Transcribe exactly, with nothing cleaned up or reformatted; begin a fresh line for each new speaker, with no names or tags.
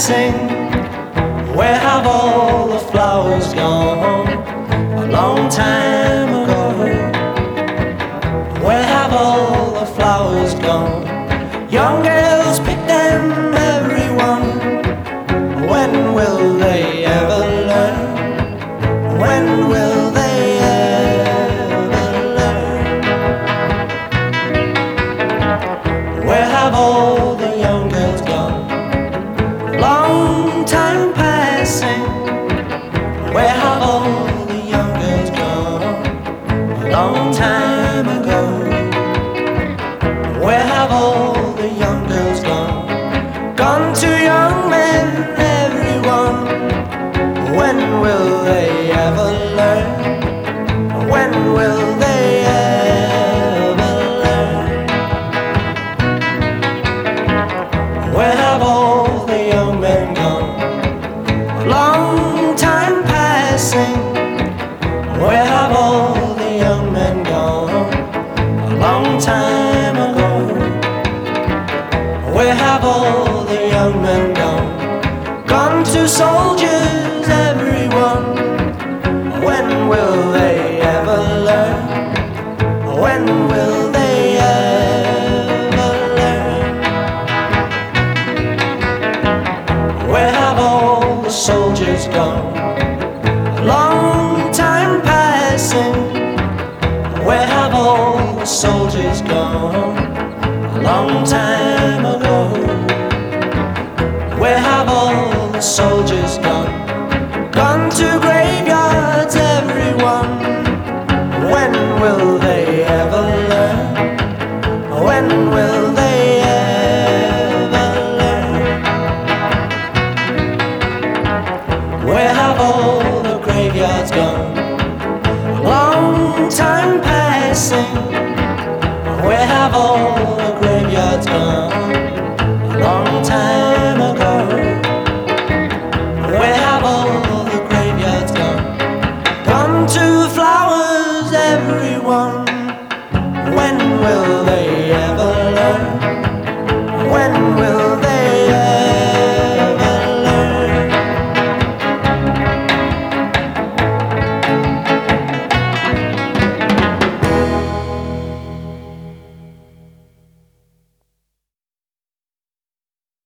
passing? Where have all the flowers gone? A long time ago. Where have all the flowers gone? Young girls pick them, everyone. When will they ever learn? When will they ever learn? Where have all the young girls gone? Long time passing. Where have all the young girls gone? A long time ago. Where have all the young girls gone? Gone to young men, everyone. When will they ever learn? When will they ever learn? Where have all the young men gone? A long time passing. Where have all the young men gone? A long time ago. Where have all the young men gone? Gone to soldiers, everyone. When will they ever learn? When will they ever learn? Where have all the soldiers gone?